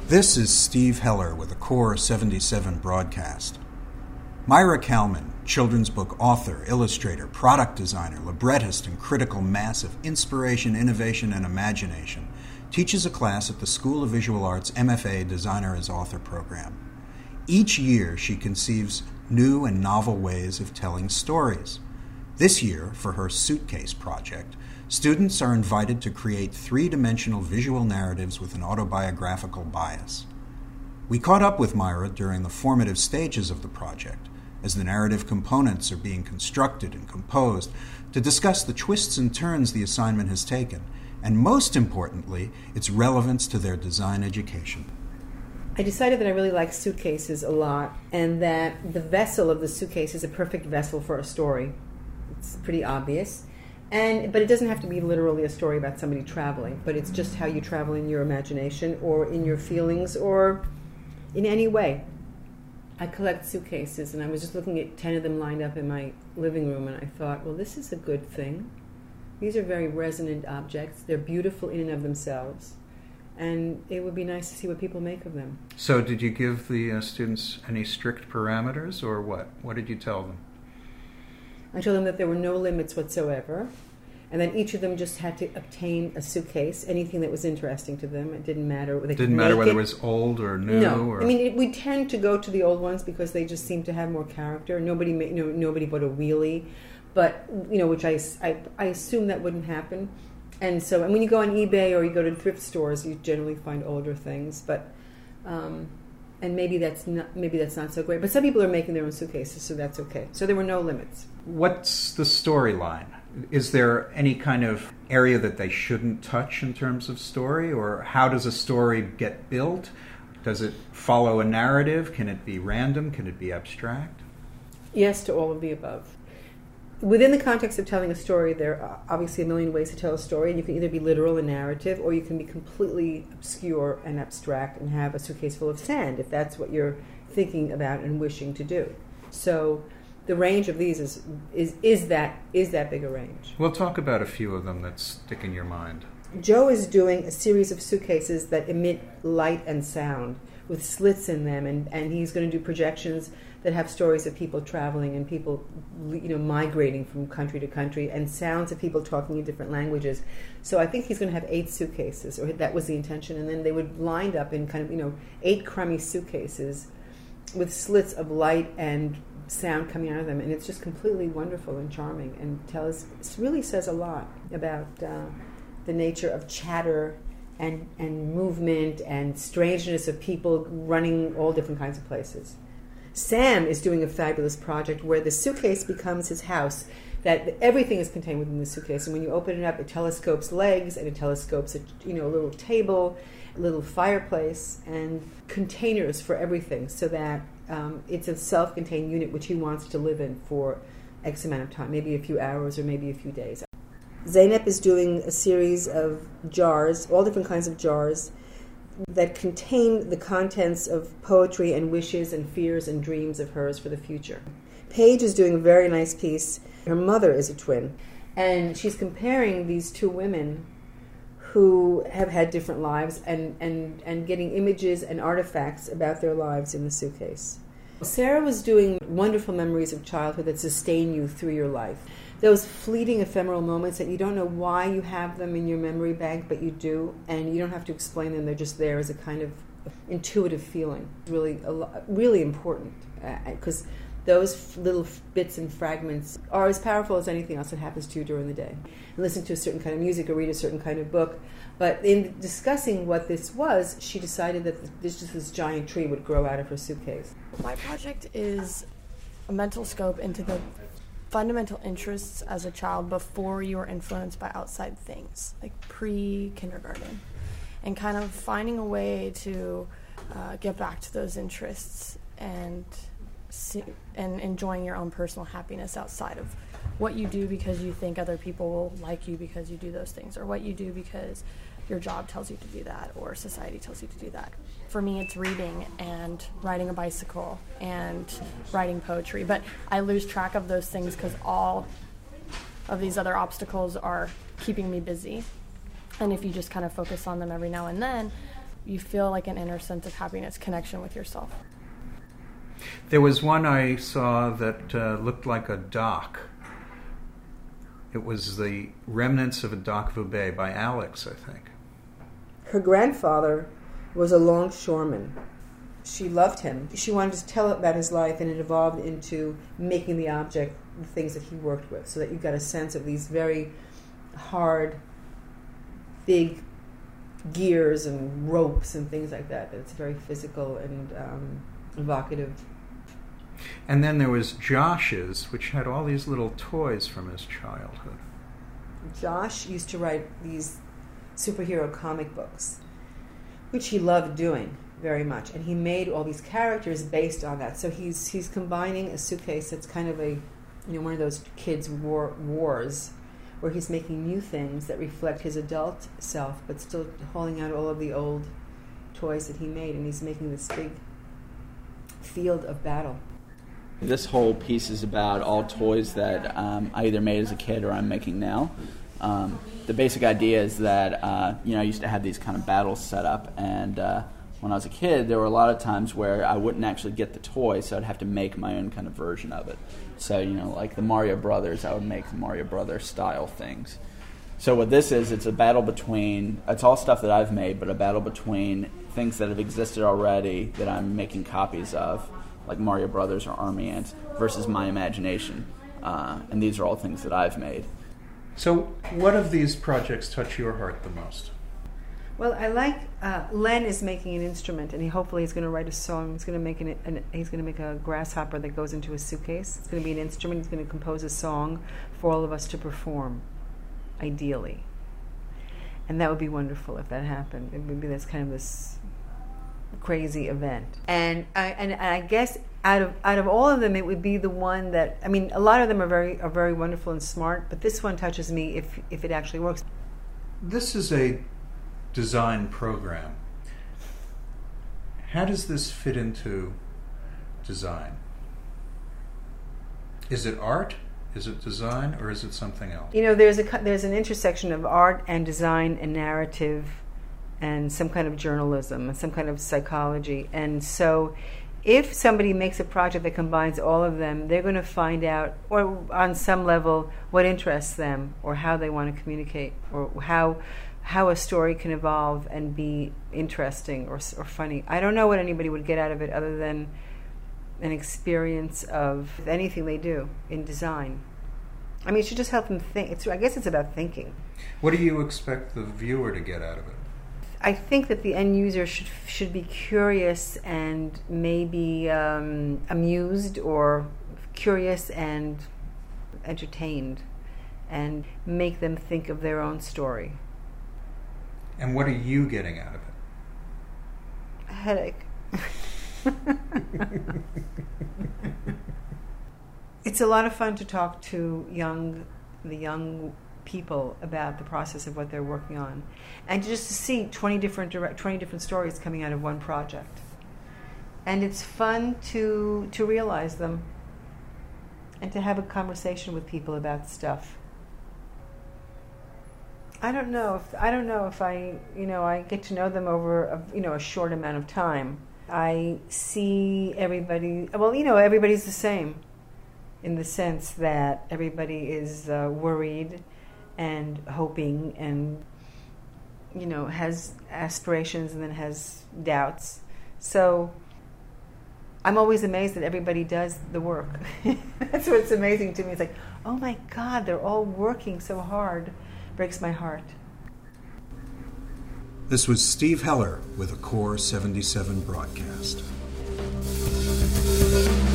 This is Steve Heller with a Core 77 broadcast. Myra Kalman, children's book author, illustrator, product designer, librettist, and critical mass of inspiration, innovation, and imagination, teaches a class at the School of Visual Arts MFA Designer as Author program. Each year, she conceives new and novel ways of telling stories. This year, for her Suitcase project, students are invited to create three-dimensional visual narratives with an autobiographical bias. We caught up with Myra during the formative stages of the project, as the narrative components are being constructed and composed, to discuss the twists and turns the assignment has taken, and most importantly, its relevance to their design education. I decided that I really like suitcases a lot, and that the vessel of the suitcase is a perfect vessel for a story. It's pretty obvious. But it doesn't have to be literally a story about somebody traveling, but it's just how you travel in your imagination or in your feelings or in any way. I collect suitcases, and I was just looking at 10 of them lined up in my living room, and I thought, well, this is a good thing. These are very resonant objects. They're beautiful in and of themselves, and it would be nice to see what people make of them. So did you give the students any strict parameters, or what? What did you tell them? I told them that there were no limits whatsoever, and that each of them just had to obtain a suitcase, anything that was interesting to them. It didn't matter. It didn't matter whether it was old or new? No. Or... I mean, we tend to go to the old ones because they just seem to have more character. Nobody bought a wheelie, but, which I assume that wouldn't happen. And when you go on eBay or you go to thrift stores, you generally find older things, but... and maybe that's not so great. But some people are making their own suitcases, so that's okay. So there were no limits. What's the storyline? Is there any kind of area that they shouldn't touch in terms of story? Or how does a story get built? Does it follow a narrative? Can it be random? Can it be abstract? Yes to all of the above. Within the context of telling a story, there are obviously a million ways to tell a story, and you can either be literal and narrative, or you can be completely obscure and abstract and have a suitcase full of sand, if that's what you're thinking about and wishing to do. So the range of these is that big a range. We'll talk about a few of them that stick in your mind. Joe is doing a series of suitcases that emit light and sound with slits in them, and he's going to do projections that have stories of people traveling and people, migrating from country to country, and sounds of people talking in different languages. So I think he's going to have 8 suitcases, or that was the intention, and then they would lined up in kind of, 8 crummy suitcases with slits of light and sound coming out of them, and it's just completely wonderful and charming, and it really says a lot about the nature of chatter and movement and strangeness of people running all different kinds of places. Sam is doing a fabulous project where the suitcase becomes his house, that everything is contained within the suitcase, and when you open it up, it telescopes legs, and it telescopes a little table, a little fireplace, and containers for everything, so that it's a self-contained unit which he wants to live in for X amount of time, maybe a few hours or maybe a few days. Zeynep is doing a series of jars, all different kinds of jars, that contain the contents of poetry and wishes and fears and dreams of hers for the future. Paige is doing a very nice piece. Her mother is a twin, and she's comparing these two women who have had different lives and getting images and artifacts about their lives in the suitcase. Sarah was doing wonderful memories of childhood that sustain you through your life. Those fleeting ephemeral moments that you don't know why you have them in your memory bank, but you do, and you don't have to explain them. They're just there as a kind of intuitive feeling. Really important, because those little bits and fragments are as powerful as anything else that happens to you during the day. And listen to a certain kind of music or read a certain kind of book. But in discussing what this was, she decided that this giant tree would grow out of her suitcase. My project is a mental scope into the fundamental interests as a child before you were influenced by outside things, like pre-kindergarten, and kind of finding a way to get back to those interests and enjoying your own personal happiness outside of what you do because you think other people will like you because you do those things, or what you do because your job tells you to do that, or society tells you to do that. For me, it's reading and riding a bicycle and writing poetry, but I lose track of those things because all of these other obstacles are keeping me busy. And if you just kind of focus on them every now and then, you feel like an inner sense of happiness, connection with yourself. There was one I saw that looked like a dock. It was the remnants of a dock of a bay by Alex, I think. Her grandfather was a longshoreman. She loved him. She wanted to tell about his life, and it evolved into making the object the things that he worked with, so that you got a sense of these very hard, big gears and ropes and things like that. It's very physical and evocative. And then there was Josh's, which had all these little toys from his childhood. Josh used to write these superhero comic books, which he loved doing very much, and he made all these characters based on that. So he's combining a suitcase that's kind of a, one of those kids' wars, where he's making new things that reflect his adult self, but still holding out all of the old toys that he made, and he's making this big field of battle. This whole piece is about all toys that I either made as a kid or I'm making now. The basic idea is that I used to have these kind of battles set up, and when I was a kid, there were a lot of times where I wouldn't actually get the toy, so I'd have to make my own kind of version of it. So, like the Mario Brothers, I would make Mario Brothers style things. So what this is, it's a battle between, it's all stuff that I've made, but a battle between things that have existed already that I'm making copies of, like Mario Brothers or Army Ants, versus my imagination. And these are all things that I've made. So what of these projects touch your heart the most? Well, I like Len is making an instrument, and hopefully he's going to write a song. He's going to make a grasshopper that goes into a suitcase. It's going to be an instrument. He's going to compose a song for all of us to perform, ideally. And that would be wonderful if that happened. It would be this kind of this crazy event. And I guess out of all of them, it would be the one that, a lot of them are very wonderful and smart, but this one touches me if it actually works. This is a design program. How does this fit into design? Is it art? Is it design? Or is it something else? There's an intersection of art and design and narrative and some kind of journalism and some kind of psychology. And so if somebody makes a project that combines all of them, they're going to find out, or on some level, what interests them or how they want to communicate, or how a story can evolve and be interesting or funny. I don't know what anybody would get out of it other than an experience of anything they do in design. It should just help them think. I guess it's about thinking. What do you expect the viewer to get out of it? I think that the end user should be curious and maybe amused, or curious and entertained, and make them think of their own story. And what are you getting out of it? A headache. It's a lot of fun to talk to the young people about the process of what they're working on, and just to see 20 different stories coming out of one project. And it's fun to realize them and to have a conversation with people about stuff. I don't know if I get to know them over a short amount of time. I see everybody. Well, everybody's the same, in the sense that everybody is worried and hoping, and has aspirations and then has doubts. So I'm always amazed that everybody does the work. That's what's amazing to me. It's like, oh my God, they're all working so hard. Breaks my heart. This was Steve Heller with a Core 77 broadcast.